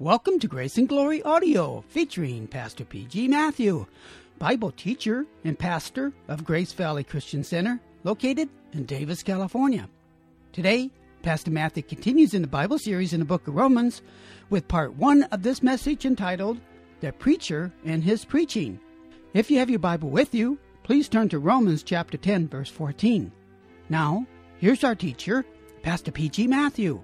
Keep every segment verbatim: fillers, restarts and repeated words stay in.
Welcome to Grace and Glory Audio, featuring Pastor P G Matthew, Bible teacher and pastor of Grace Valley Christian Center, located in Davis, California. Today, Pastor Matthew continues in the Bible series in the book of Romans with part one of this message entitled, The Preacher and His Preaching. If you have your Bible with you, please turn to Romans chapter ten, verse fourteen. Now, here's our teacher, Pastor P G Matthew.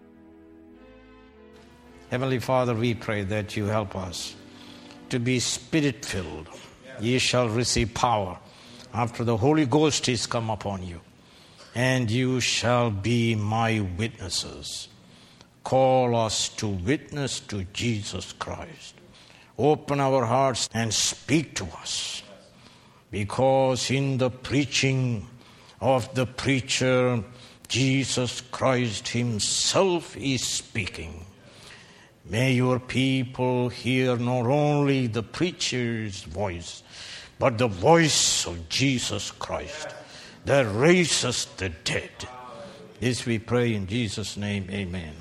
Heavenly Father, we pray that you help us to be Spirit-filled. Ye shall receive power after the Holy Ghost is come upon you, and you shall be my witnesses. Call us to witness to Jesus Christ. Open our hearts and speak to us, because in the preaching of the preacher, Jesus Christ himself is speaking. May your people hear not only the preacher's voice, but the voice of Jesus Christ that raises the dead. This we pray in Jesus' name, amen.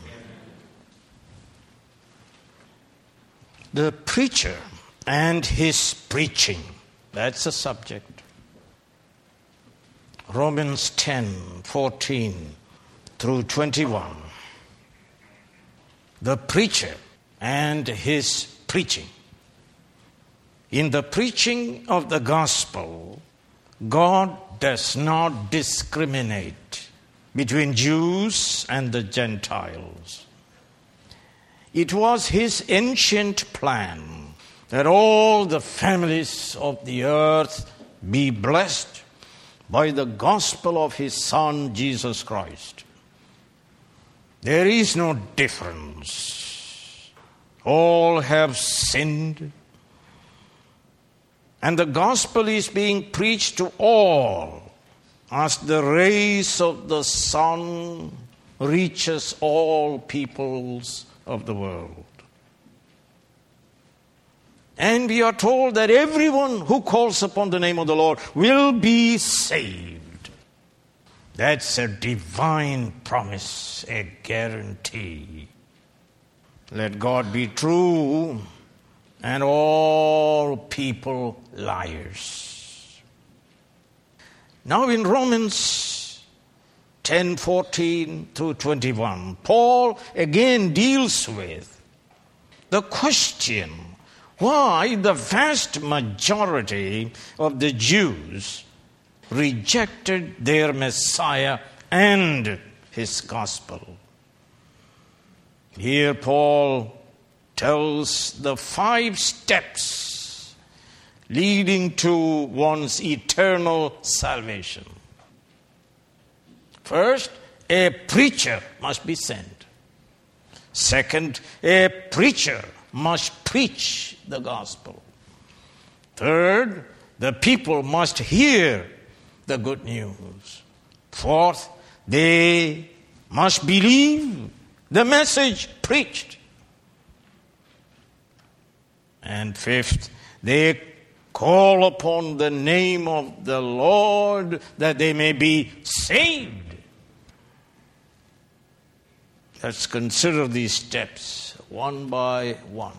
The preacher and his preaching. That's the subject. Romans ten, fourteen through twenty-one. The preacher and his preaching. In the preaching of the gospel, God does not discriminate between Jews and the Gentiles. It was his ancient plan that all the families of the earth be blessed by the gospel of his Son, Jesus Christ. There is no difference. All have sinned, and the gospel is being preached to all as the rays of the sun reaches all peoples of the world. And we are told that everyone who calls upon the name of the Lord will be saved. That's a divine promise, a guarantee. Let God be true and all people liars. Now in Romans ten, fourteen through twenty-one, Paul again deals with the question why the vast majority of the Jews rejected their Messiah and his gospel. Here Paul tells the five steps leading to one's eternal salvation. First, a preacher must be sent. Second, a preacher must preach the gospel. Third, the people must hear the good news. Fourth, they must believe the message preached. And fifth, they call upon the name of the Lord that they may be saved. Let's consider these steps one by one.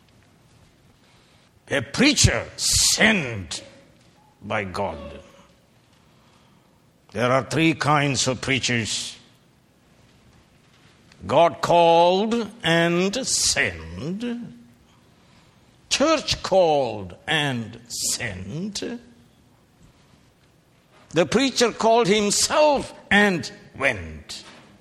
A preacher sent by God. There are three kinds of preachers. God called and sent. Church called and sent. The preacher called himself and went.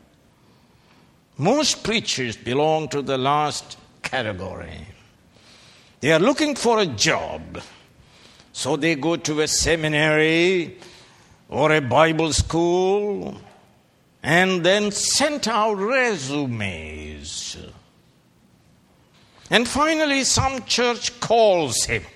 Most preachers belong to the last category. They are looking for a job, so they go to a seminary or a Bible school and then sent out resumes. And finally, some church calls him.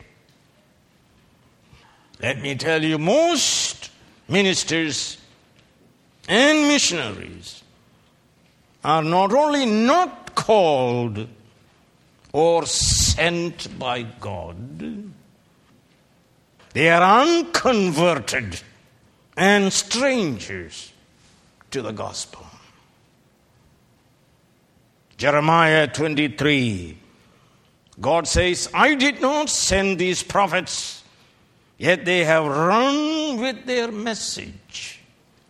Let me tell you, most ministers and missionaries are not only not called or sent by God, they are unconverted and strangers to the gospel. Jeremiah twenty-three. God says, I did not send these prophets, yet they have run with their message.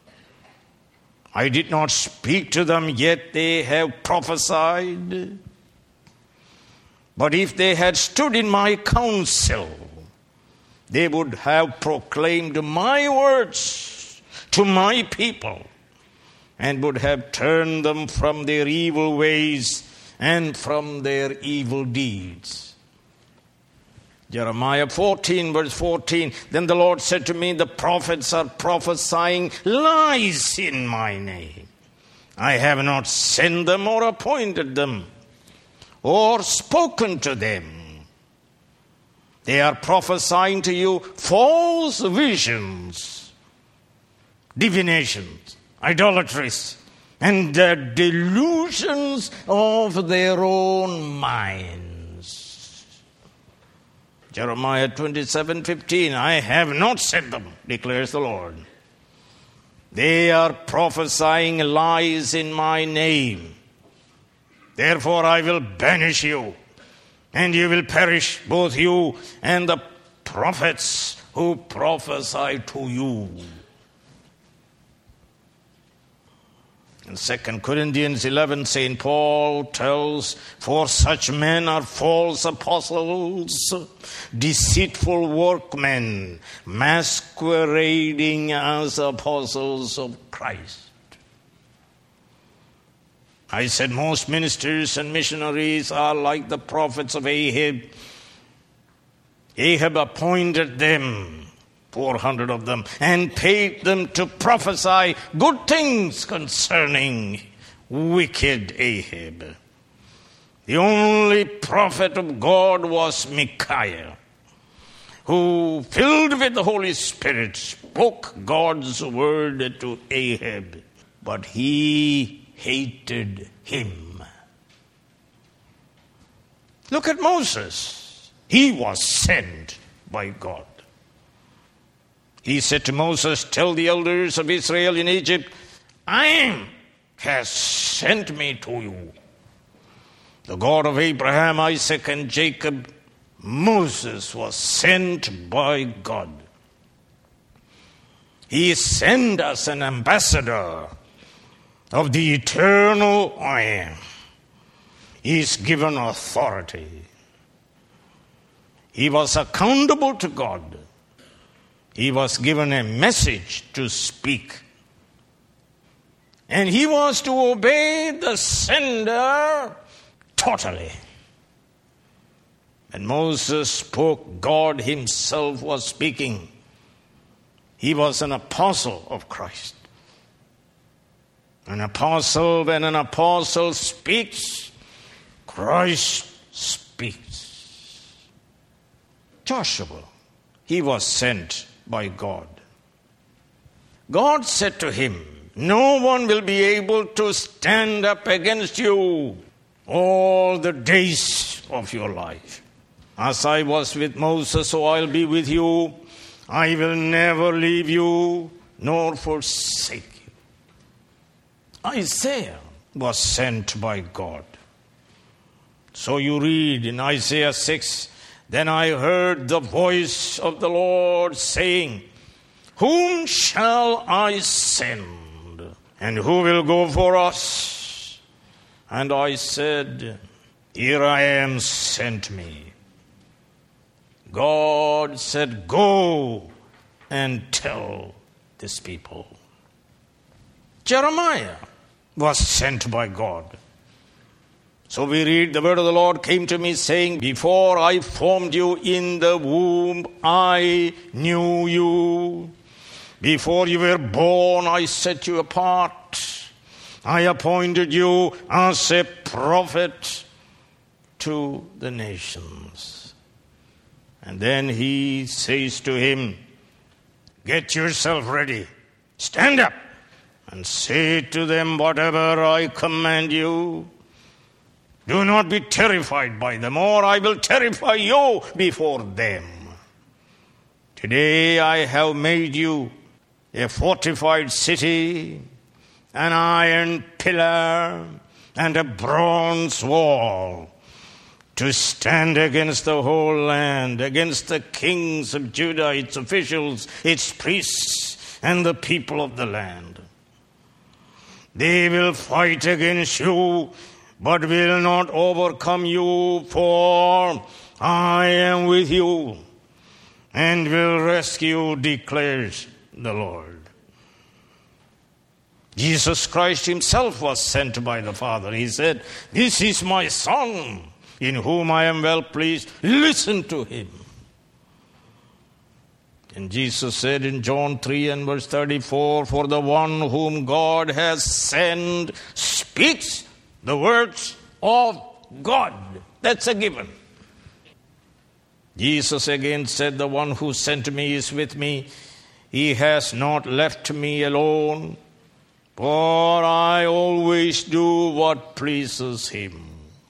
I did not speak to them, yet they have prophesied. But if they had stood in my counsel, they would have proclaimed my words to my people and would have turned them from their evil ways and from their evil deeds. Jeremiah fourteen, verse fourteen. Then the Lord said to me, the prophets are prophesying lies in my name. I have not sent them or appointed them or spoken to them. They are prophesying to you false visions, divinations, idolatries, and the delusions of their own minds. Jeremiah twenty-seven fifteen. I have not sent them, declares the Lord. They are prophesying lies in my name. Therefore I will banish you, and you will perish, both you and the prophets who prophesy to you. In Second Corinthians eleven, Saint Paul tells, for such men are false apostles, deceitful workmen, masquerading as apostles of Christ. I said most ministers and missionaries are like the prophets of Ahab. Ahab appointed them, four hundred of them, and paid them to prophesy good things concerning wicked Ahab. The only prophet of God was Micaiah, who, filled with the Holy Spirit, spoke God's word to Ahab, but he hated him. Look at Moses. He was sent by God. He said to Moses, tell the elders of Israel in Egypt, I has sent me to you. The God of Abraham, Isaac, and Jacob. Moses was sent by God. He is sent as an ambassador of the eternal I am. He is given authority. He was accountable to God. He was given a message to speak. And he was to obey the sender totally. When Moses spoke, God himself was speaking. He was an apostle of Christ. An apostle, when an apostle speaks, Christ speaks. Joshua, he was sent by God. God said to him, no one will be able to stand up against you all the days of your life. As I was with Moses, so I'll be with you. I will never leave you nor forsake you. Isaiah was sent by God. So you read in Isaiah six, then I heard the voice of the Lord saying, whom shall I send? And who will go for us? And I said, here I am, sent me. God said, go and tell this people. Jeremiah was sent by God. So we read, the word of the Lord came to me saying, before I formed you in the womb, I knew you. Before you were born, I set you apart. I appointed you as a prophet to the nations. And then he says to him, get yourself ready. Stand up and say to them whatever I command you. Do not be terrified by them, or I will terrify you before them. Today I have made you a fortified city, an iron pillar, and a bronze wall to stand against the whole land, against the kings of Judah, its officials, its priests, and the people of the land. They will fight against you, but will not overcome you, for I am with you and will rescue, declares the Lord. Jesus Christ himself was sent by the Father. He said, "This is my Son, in whom I am well pleased. Listen to him." And Jesus said in John three and verse thirty-four, "For the one whom God has sent speaks the words of God." That's a given. Jesus again said, "The one who sent me is with me. He has not left me alone, for I always do what pleases him."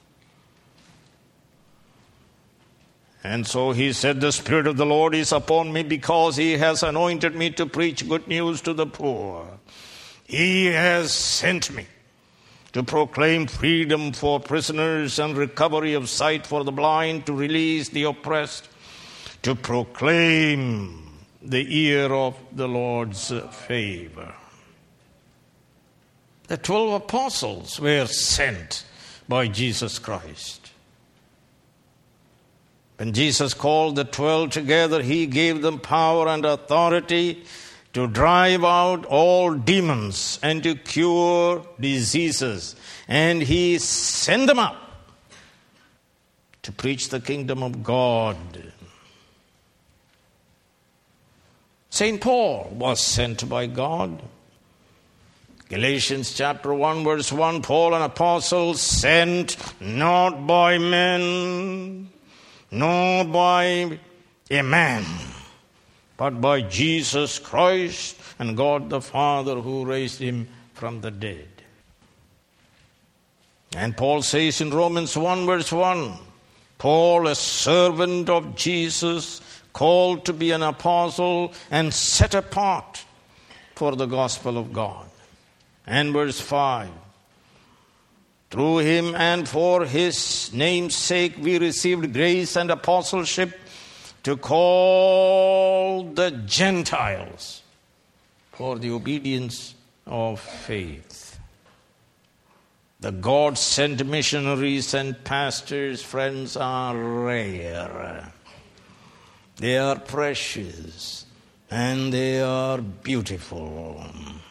And so he said, "The Spirit of the Lord is upon me, because he has anointed me to preach good news to the poor. He has sent me to proclaim freedom for prisoners and recovery of sight for the blind, to release the oppressed, to proclaim the year of the Lord's favor." The twelve apostles were sent by Jesus Christ. When Jesus called the twelve together, he gave them power and authority to drive out all demons and to cure diseases. And he sent them out to preach the kingdom of God. Saint Paul was sent by God. Galatians chapter one verse one, Paul, an apostle, sent not by men, nor by a man, but by Jesus Christ and God the Father, who raised him from the dead. And Paul says in Romans one verse one, Paul, a servant of Jesus, called to be an apostle and set apart for the gospel of God. And verse five, through him and for his name's sake we received grace and apostleship to call the Gentiles for the obedience of faith. The God-sent missionaries and pastors, friends, are rare. They are precious and they are beautiful.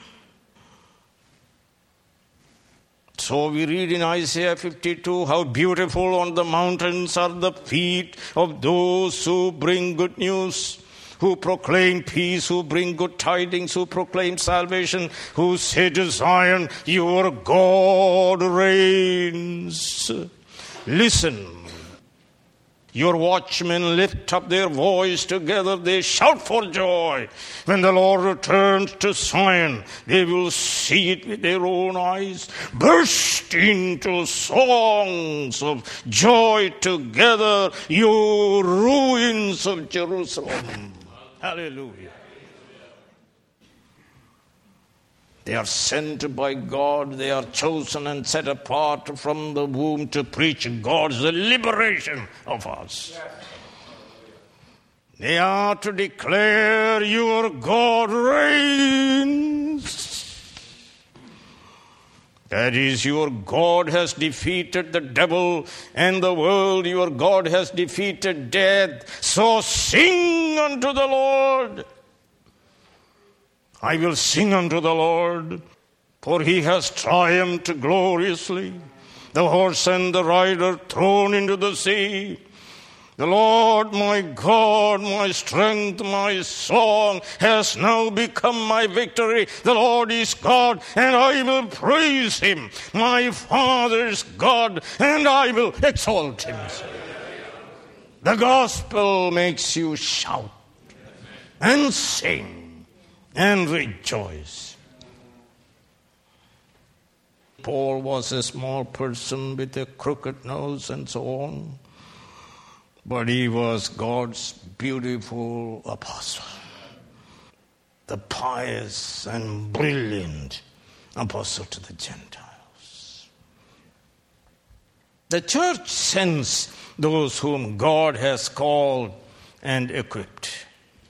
So we read in Isaiah fifty-two, how beautiful on the mountains are the feet of those who bring good news, who proclaim peace, who bring good tidings, who proclaim salvation, who say to Zion, your God reigns. Listen, your watchmen lift up their voice together, they shout for joy. When the Lord returns to Zion, they will see it with their own eyes, burst into songs of joy together, you ruins of Jerusalem. Hallelujah. They are sent by God. They are chosen and set apart from the womb to preach God's liberation of us. They are to declare your God reigns. That is, your God has defeated the devil and the world. Your God has defeated death. So sing unto the Lord. I will sing unto the Lord, for he has triumphed gloriously. The horse and the rider thrown into the sea. The Lord my God, my strength, my song, has now become my victory. The Lord is God, and I will praise him, my Father's God, and I will exalt him. The gospel makes you shout and sing and rejoice. Paul was a small person with a crooked nose and so on, but he was God's beautiful apostle, the pious and brilliant apostle to the Gentiles. The church sends those whom God has called and equipped.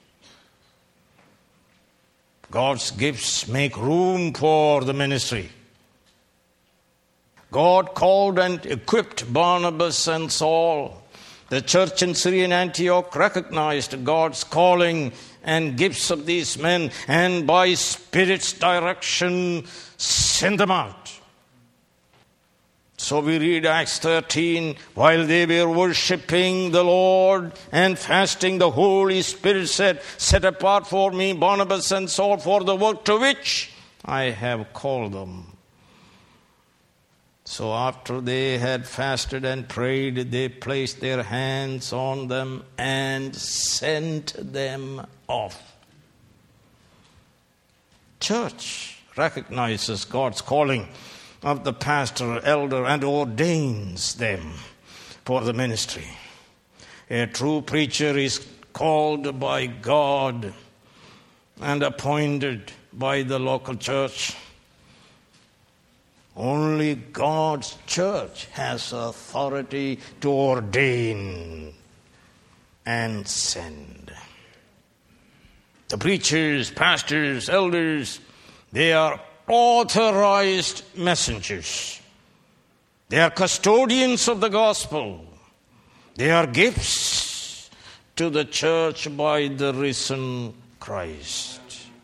God's gifts make room for the ministry. God called and equipped Barnabas and Saul. The church in Syrian Antioch recognized God's calling and gifts of these men, and by Spirit's direction sent them out. So we read Acts thirteen, while they were worshiping the Lord and fasting, the Holy Spirit said, set apart for me Barnabas and Saul for the work to which I have called them. So after they had fasted and prayed, they placed their hands on them and sent them off. Church recognizes God's calling of the pastor, elder, and ordains them for the ministry. A true preacher is called by God and appointed by the local church. Only God's church has authority to ordain and send. The preachers, pastors, elders, they are authorized messengers. They are custodians of the gospel. They are gifts to the church by the risen Christ.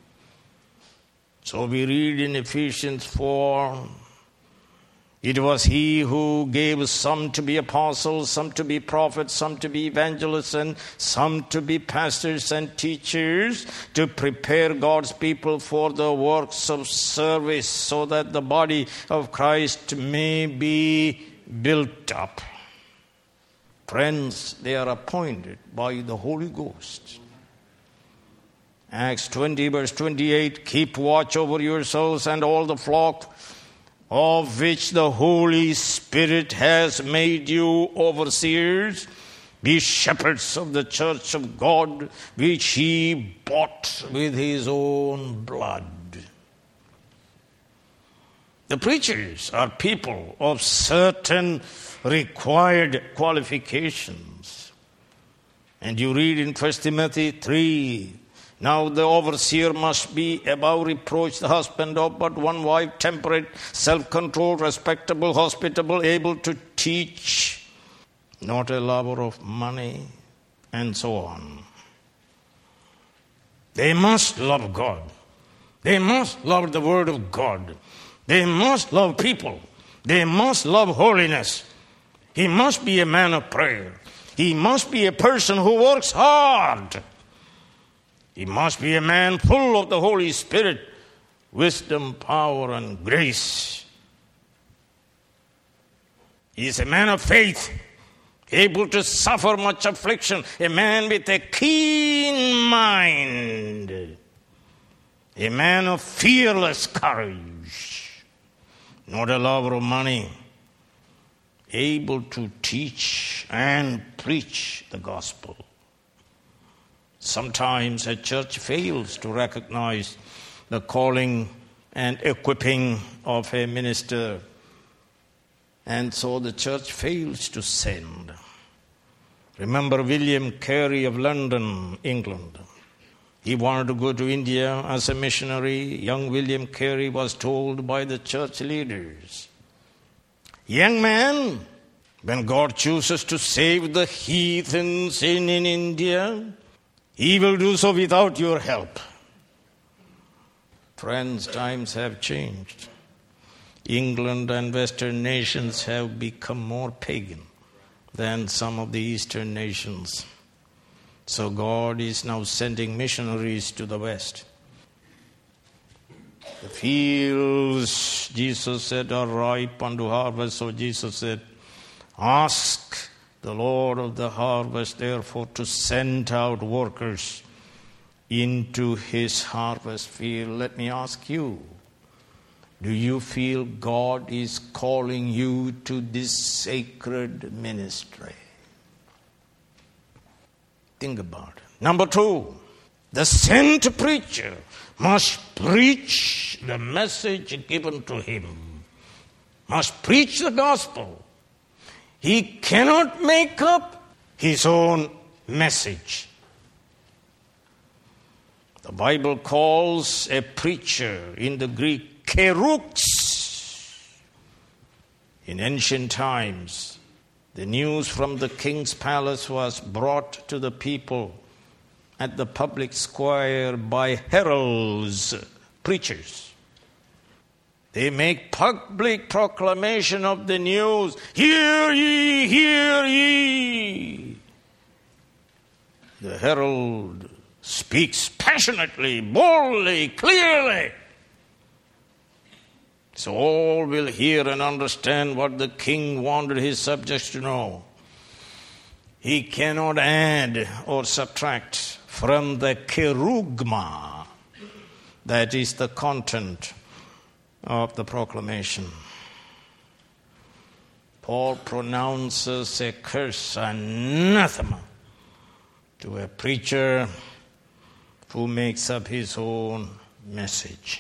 So we read in Ephesians four, it was he who gave some to be apostles, some to be prophets, some to be evangelists, and some to be pastors and teachers, to prepare God's people for the works of service, so that the body of Christ may be built up. Friends, they are appointed by the Holy Ghost. Acts twenty, verse twenty-eight, keep watch over yourselves and all the flock of which the Holy Spirit has made you overseers. Be shepherds of the church of God, which he bought with his own blood. The preachers are people of certain required qualifications. And you read in First Timothy three, now the overseer must be above reproach, the husband of but one wife, temperate, self-controlled, respectable, hospitable, able to teach, not a lover of money, and so on. They must love God. They must love the Word of God. They must love people. They must love holiness. He must be a man of prayer. He must be a person who works hard. He must be a man full of the Holy Spirit, wisdom, power, and grace. He is a man of faith, able to suffer much affliction, a man with a keen mind, a man of fearless courage, not a lover of money, able to teach and preach the gospel. Sometimes a church fails to recognize the calling and equipping of a minister, and so the church fails to send. Remember William Carey of London, England. He wanted to go to India as a missionary. Young William Carey was told by the church leaders, young man, when God chooses to save the heathens in, in India, he will do so without your help. Friends, times have changed. England and Western nations have become more pagan than some of the Eastern nations. So God is now sending missionaries to the West. The fields, Jesus said, are ripe unto harvest. So Jesus said, ask the Lord of the harvest, therefore, to send out workers into his harvest field. Let me ask you, do you feel God is calling you to this sacred ministry? Think about it. Number two, the sent preacher must preach the message given to him, must preach the gospel. He cannot make up his own message. The Bible calls a preacher in the Greek kerux. In ancient times, the news from the king's palace was brought to the people at the public square by heralds, preachers. They make public proclamation of the news. Hear ye, hear ye. The herald speaks passionately, boldly, clearly. So all will hear and understand what the king wanted his subjects to know. He cannot add or subtract from the kerugma, that is the content of the proclamation. Paul pronounces a curse, anathema, to a preacher who makes up his own message.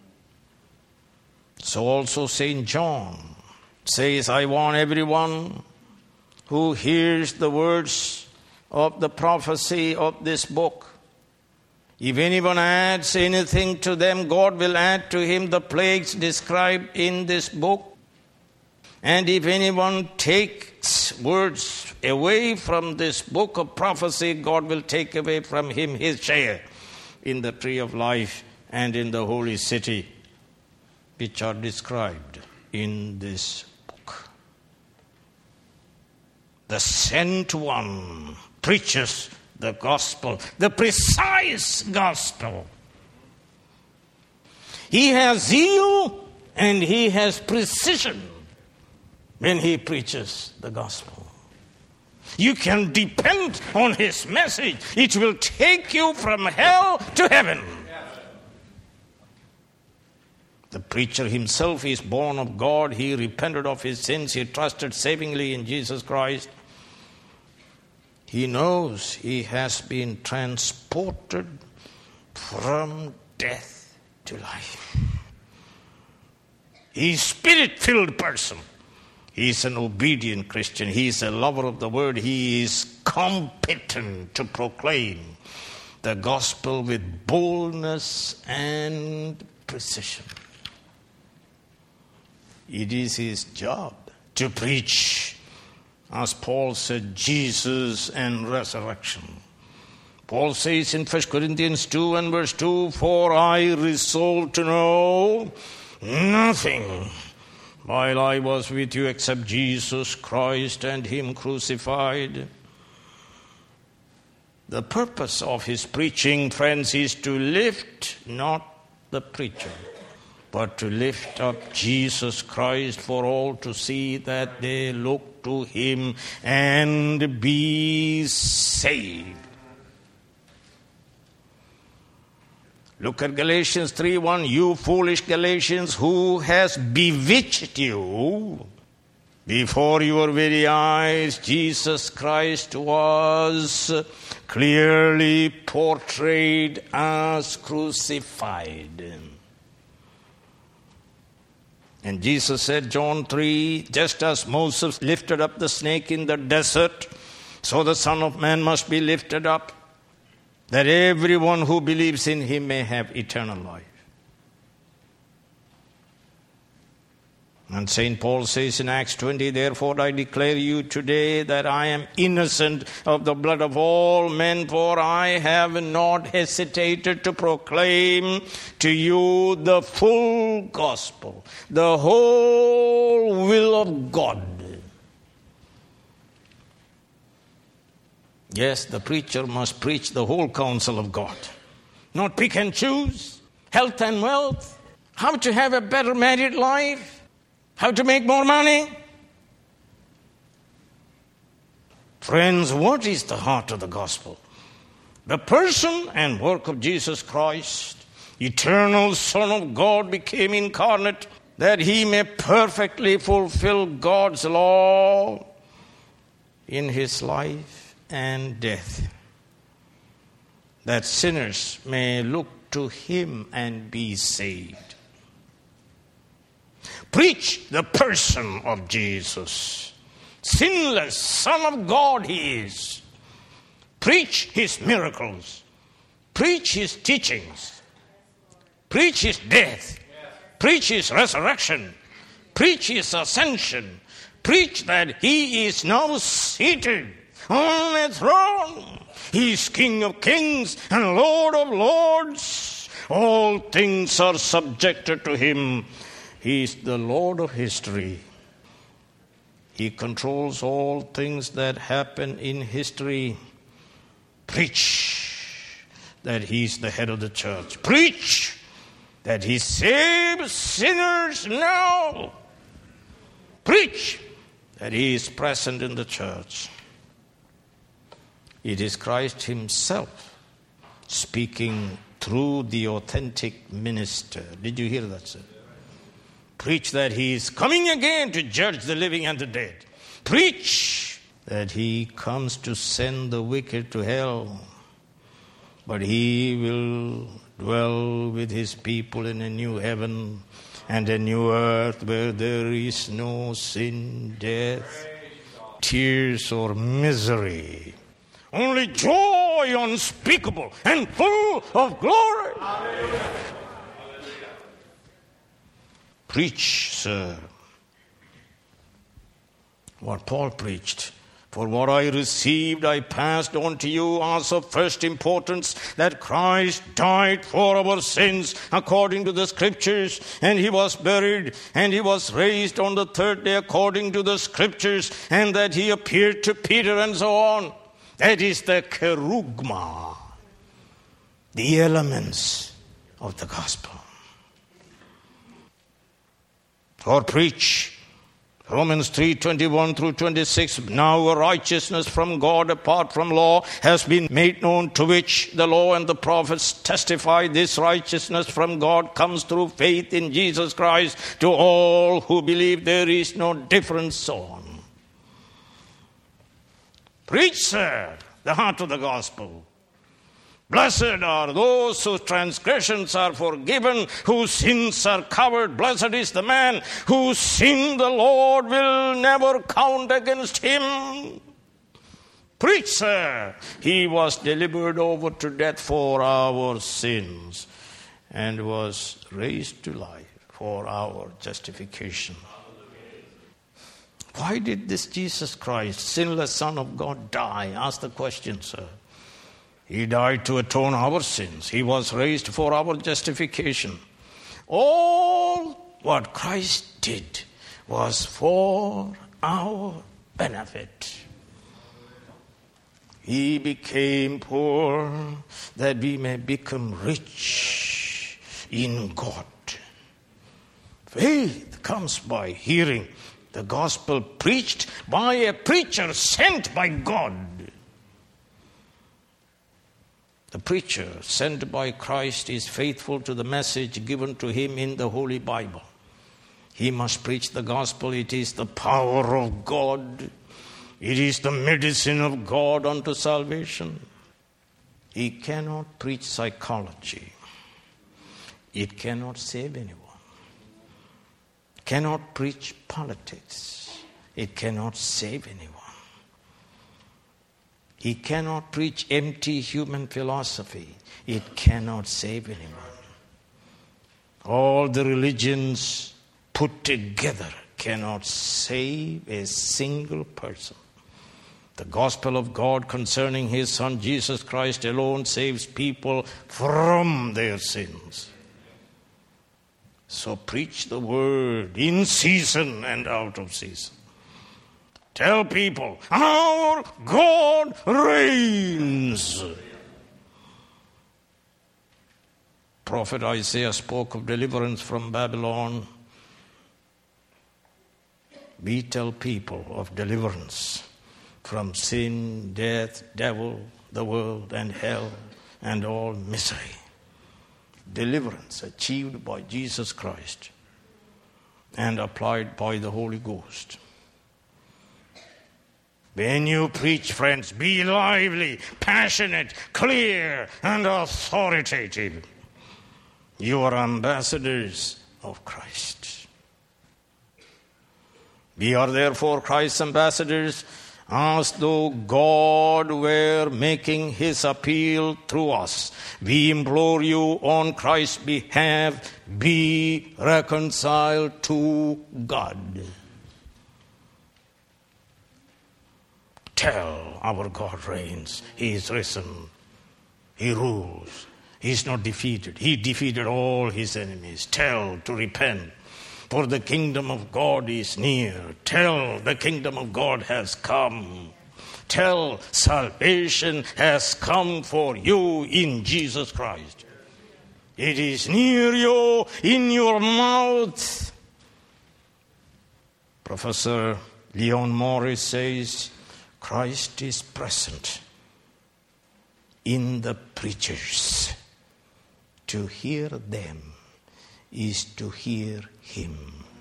So also Saint John says, I want everyone who hears the words of the prophecy of this book. If anyone adds anything to them, God will add to him the plagues described in this book. And if anyone takes words away from this book of prophecy, God will take away from him his share in the tree of life and in the holy city, which are described in this book. The sent one preaches the gospel, the precise gospel. He has zeal and he has precision when he preaches the gospel. You can depend on his message. It will take you from hell to heaven. The preacher himself is born of God. He repented of his sins. He trusted savingly in Jesus Christ. He knows he has been transported from death to life. He's a spirit-filled person. He's an obedient Christian. He's a lover of the word. He is competent to proclaim the gospel with boldness and precision. It is his job to preach, as Paul said, Jesus and resurrection. Paul says in First Corinthians two and verse two, for I resolved to know nothing while I was with you except Jesus Christ and him crucified. The purpose of his preaching, friends, is to lift not the preacher, but to lift up Jesus Christ for all to see, that they look to him and be saved. Look at Galatians three one. You foolish Galatians, who has bewitched you? Before your very eyes, Jesus Christ was clearly portrayed as crucified. And Jesus said, John three, just as Moses lifted up the snake in the desert, so the Son of Man must be lifted up, that everyone who believes in him may have eternal life. And Saint Paul says in Acts twenty, therefore I declare you today that I am innocent of the blood of all men, for I have not hesitated to proclaim to you the full gospel, the whole will of God. Yes, the preacher must preach the whole counsel of God, not pick and choose, health and wealth, how to have a better married life, how to make more money. Friends, what is the heart of the gospel? The person and work of Jesus Christ, eternal Son of God, became incarnate that he may perfectly fulfill God's law in his life and death, that sinners may look to him and be saved. Preach the person of Jesus. sinless Son of God he is. Preach his miracles. Preach his teachings. Preach his death. Preach his resurrection. Preach his ascension. Preach that he is now seated on a throne. He is King of kings and Lord of lords. All things are subjected to him. He is the Lord of history. He controls all things that happen in history. Preach that he is the head of the church. Preach that he saves sinners now. Preach that he is present in the church. It is Christ himself speaking through the authentic minister. Did you hear that, sir? Preach that he is coming again to judge the living and the dead. Preach that he comes to send the wicked to hell, but he will dwell with his people in a new heaven and a new earth where there is no sin, death, tears, or misery. Only joy unspeakable and full of glory. Hallelujah. Preach, sir, what Paul preached. For what I received, I passed on to you as of first importance, that Christ died for our sins according to the Scriptures, and he was buried, and he was raised on the third day according to the Scriptures, and that he appeared to Peter, and so on. That is the kerugma, the elements of the gospel. Or preach. Romans three, twenty-one through twenty-six. Now a righteousness from God apart from law has been made known, to which the law and the prophets testify. This righteousness from God comes through faith in Jesus Christ to all who believe. There is no difference. So on. Preach, sir, the heart of the gospel. Blessed are those whose transgressions are forgiven, whose sins are covered. Blessed is the man whose sin the Lord will never count against him. Preach, sir. He was delivered over to death for our sins and was raised to life for our justification. Why did this Jesus Christ, sinless Son of God, die? Ask the question, sir. He died to atone our sins. He was raised for our justification. All what Christ did was for our benefit. He became poor that we may become rich in God. Faith comes by hearing the gospel preached by a preacher sent by God. The preacher sent by Christ is faithful to the message given to him in the Holy Bible. He must preach the gospel. It is the power of God. It is the medicine of God unto salvation. He cannot preach psychology. It cannot save anyone. Cannot preach politics. It cannot save anyone. He cannot preach empty human philosophy. It cannot save anyone. All the religions put together cannot save a single person. The gospel of God concerning his Son Jesus Christ alone saves people from their sins. So preach the word in season and out of season. Tell people, our God reigns. Prophet Isaiah spoke of deliverance from Babylon. We tell people of deliverance from sin, death, devil, the world, and hell, and all misery. Deliverance achieved by Jesus Christ and applied by the Holy Ghost. When you preach, friends, be lively, passionate, clear, and authoritative. You are ambassadors of Christ. We are therefore Christ's ambassadors, as though God were making his appeal through us. We implore you on Christ's behalf, be reconciled to God. Tell our God reigns. He is risen. He rules. He is not defeated. He defeated all his enemies. Tell to repent, for the kingdom of God is near. Tell the kingdom of God has come. Tell salvation has come for you in Jesus Christ. It is near you, in your mouth. Professor Leon Morris says, Christ is present in the preachers. To hear them is to hear him.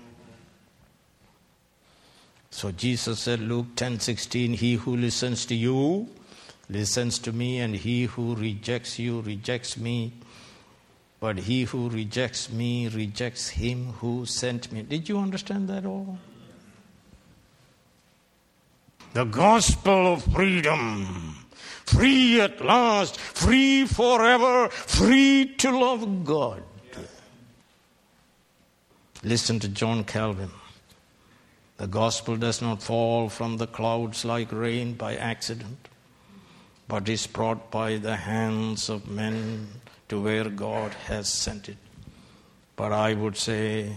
So Jesus said, Luke ten sixteen, he who listens to you listens to me, and he who rejects you rejects me. But he who rejects me rejects him who sent me. Did you understand that all? The gospel of freedom. Free at last, free forever, free to love God. Listen to John Calvin. The gospel does not fall from the clouds like rain by accident, but is brought by the hands of men to where God has sent it. But I would say,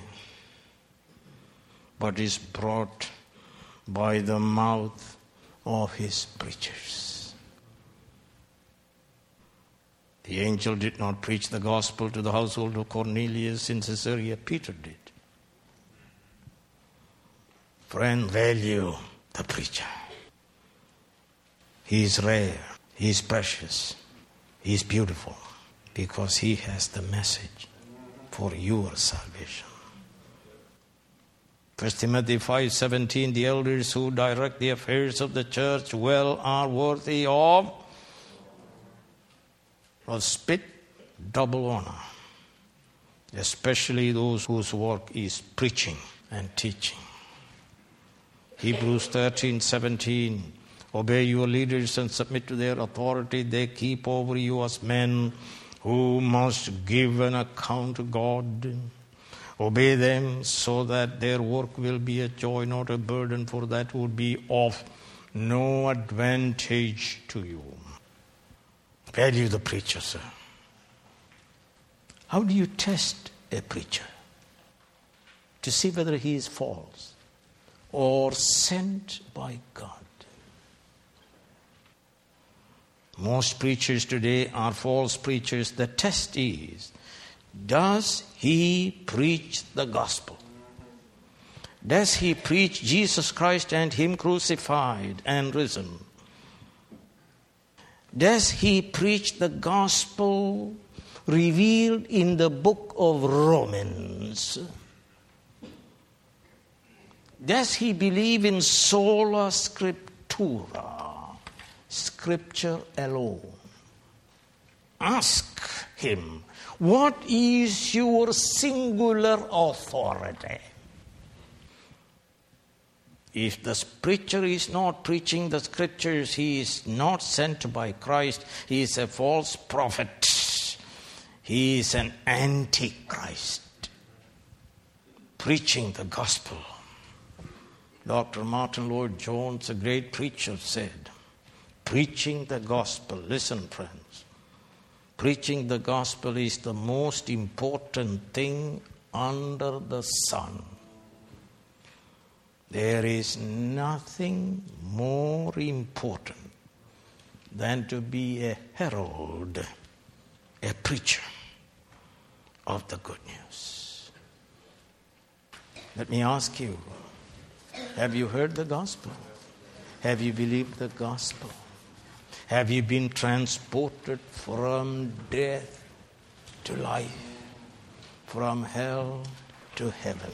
but is brought by the mouth of his preachers. The angel did not preach the gospel to the household of Cornelius in Caesarea. Peter did. Friend, value the preacher. He is rare. He is precious. He is beautiful because he has the message for your salvation. First Timothy five seventeen, the elders who direct the affairs of the church well are worthy of of spit, double honor, especially those whose work is preaching and teaching. Hebrews thirteen seventeen, obey your leaders and submit to their authority. They keep over you as men who must give an account to God. Obey them so that their work will be a joy, not a burden, for that would be of no advantage to you. Value the preacher, sir. How do you test a preacher to see whether he is false or sent by God? Most preachers today are false preachers. The test is, does he preach the gospel? Does he preach Jesus Christ and him crucified and risen? Does he preach the gospel revealed in the book of Romans? Does he believe in sola scriptura, scripture alone? Ask him, what is your singular authority? If the preacher is not preaching the scriptures, he is not sent by Christ. He is a false prophet. He is an antichrist preaching the gospel. Doctor Martin Lloyd-Jones, a great preacher, said, preaching the gospel, listen friends, preaching the gospel is the most important thing under the sun. There is nothing more important than to be a herald, a preacher of the good news. Let me ask you, have you heard the gospel? Have you believed the gospel? Have you been transported from death to life, from hell to heaven,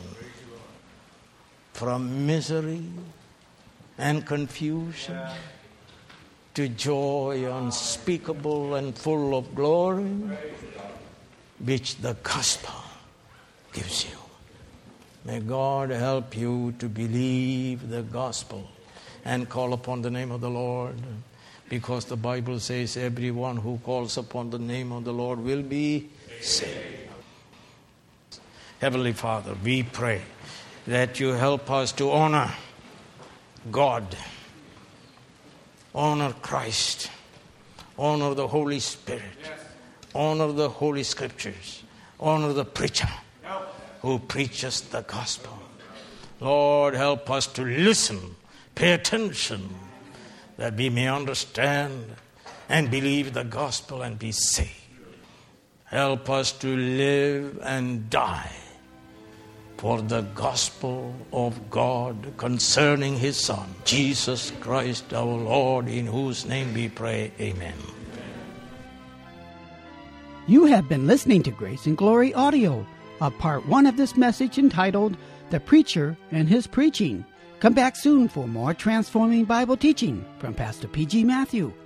from misery and confusion to joy unspeakable and full of glory, which the gospel gives you? May God help you to believe the gospel and call upon the name of the Lord, because the Bible says everyone who calls upon the name of the Lord will be saved. Heavenly Father, we pray that you help us to honor God, honor Christ, honor the Holy Spirit, honor the Holy Scriptures, honor the preacher who preaches the gospel. Lord, help us to listen, pay attention, that we may understand and believe the gospel and be saved. Help us to live and die for the gospel of God concerning His Son, Jesus Christ our Lord, in whose name we pray. Amen. You have been listening to Grace and Glory Audio, a part one of this message entitled The Preacher and His Preaching. Come back soon for more transforming Bible teaching from Pastor P G Matthew.